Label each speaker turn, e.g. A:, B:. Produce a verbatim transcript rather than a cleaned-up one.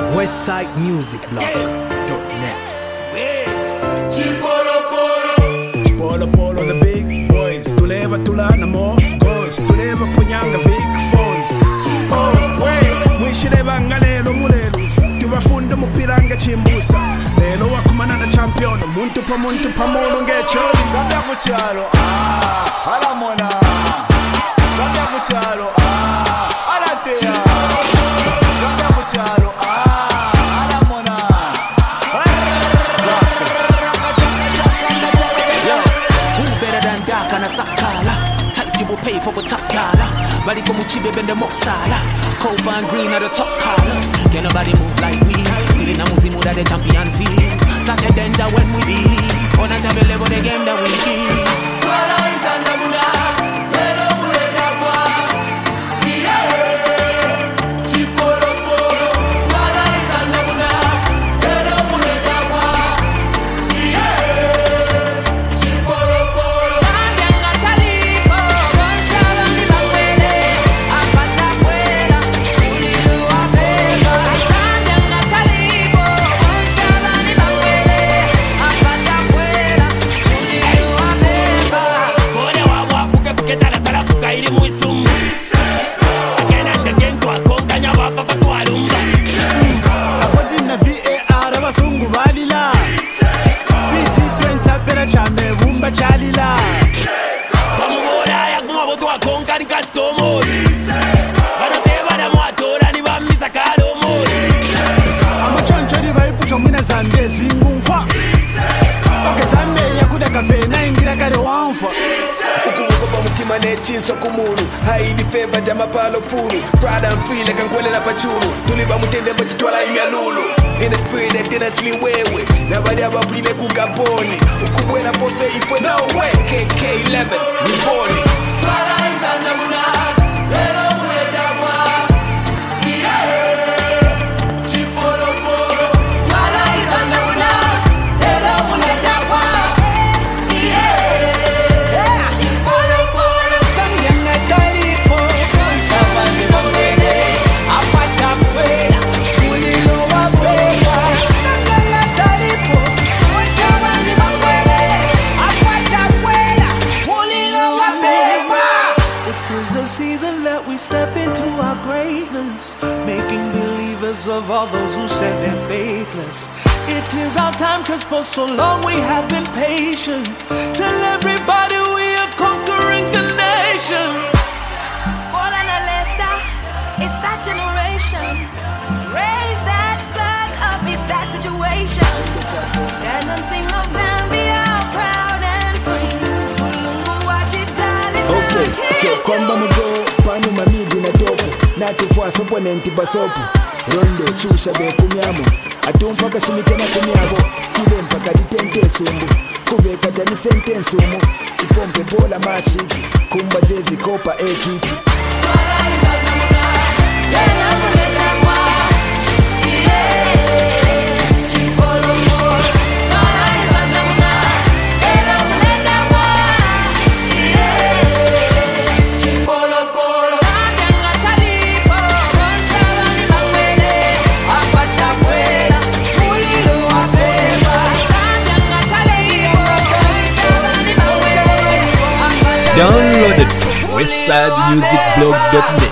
A: Westside Music Blog dot net. Chipolo polo the big boys. Tuleva tulana more goes. Tuleva punyanga big phones. Oh wait, mwishireva ngalelo mulelus. Tubafunda mupiranga chimbusa. Lelo wakumana na champion. Muntu pa muntu pa molo ngecho.
B: Zambia kuchalo ah alamona. Zambia kuchalo ah alatea. Zambia kuchalo ah alamona.
C: Yo, who better than Daka na Sakala? Type you will pay for a top dollar. Bali komu chibe bende moksala. Copa and green are the top colors. Can nobody move like we? Till in a muzimu that the champion feels. Such a danger when we believe. On a champion level the game that we keep. Twala is a namuna. Yelo mule dabwa. Yeah. Chipolo polo. Twala is a namuna. Yelo mule dabwa. Yeah. Chipolo polo. Zambia ngatalipo. Bonsaba ni bawele. Apata kwela. Ulilu wabeba. Zambia ngatalipo. Bonsaba ni bawele. Apata kwela. Ulilu wabeba. Kone wawa buke buke tala sala buka iri muisumu. Again and again kwa konga nyawa papa kwa lumba.
B: Akoti na V A R abasungu balila. B T twenty apera chame bumba chalila.
C: Bamubora ya kumabo tuwa konga ni customer. Banoteba na mwatora ni bamisa kalomo.
B: Amachonchori baipusha mwina zande zingumfa. Oke zande yakuda kafe na ingira kare wamfa.
D: Ukuvuka mutima nechinso kumunu haidi favor jama palo fulu proud and free like ngwele na pachunu tuliba mutende bachitwala imyalulu in the spirit that didn't sleep wewe na badi abafile kugaboni ukubwela pofe ifwe no way K K eleven we born it.
C: Twala is a namuna. Lelo mule dabwa. Yeah. Chipolo polo. Twala is a namuna. Lelo mule dabwa. Yeah. Chipolo polo.
B: Zambia ngatalipo.
C: Bonsaba ni bawele. Apata kwela. Ulilu wabeba.
B: Zambia ngatalipo.
C: Bonsaba ni bawele. Apata kwela. Ulilu wabeba.
E: It is the season that we step into our greatness, making believers of all those who said they're faithless. It is our time, cause for so long we have been patient. Tell everybody we are conquering the nations.
F: Bola na lesa, it's that generation. Raise that flag up, it's that situation. Stand and sing of Zambia, proud and free. Mulungu wajitali
A: Okay,
F: sana
A: cho kwamba mugo panu mamigu na topu natufua sopo nenti basopu rondo chusha be kumyamu atumfa kashimike na kumyabo skile mpaka ditente sumbu kubeka dani sentence umu ipompe bola mashiki kumba jezi kopa ekiti.
C: Twala is a namuna. Lelo mule dabwa. Yeah. Chipolo polo. Twala is a namuna. Lelo mule dabwa. Yeah. Chipolo polo.
F: Zambia ngatalipo. Bonsaba ni bawele. Apata kwela. Ulilu wabeba. Zambia ngatalipo. Bonsaba ni bawele. Apata kwela.
A: Download it from westside music blog dot net.